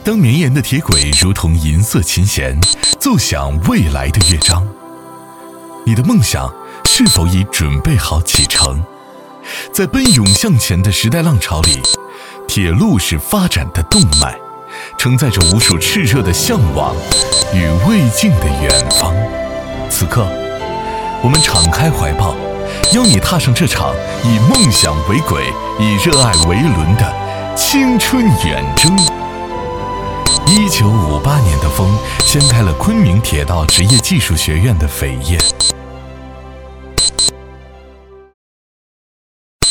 当绵延的铁轨如同银色琴弦，奏响未来的乐章，你的梦想是否已准备好启程？在奔涌向前的时代浪潮里，铁路是发展的动脉，承载着无数炽热的向往与未尽的远方。此刻，我们敞开怀抱，邀你踏上这场以梦想为轨、以热爱为轮的青春远征。1958年的风掀开了昆明铁道职业技术学院的扉页，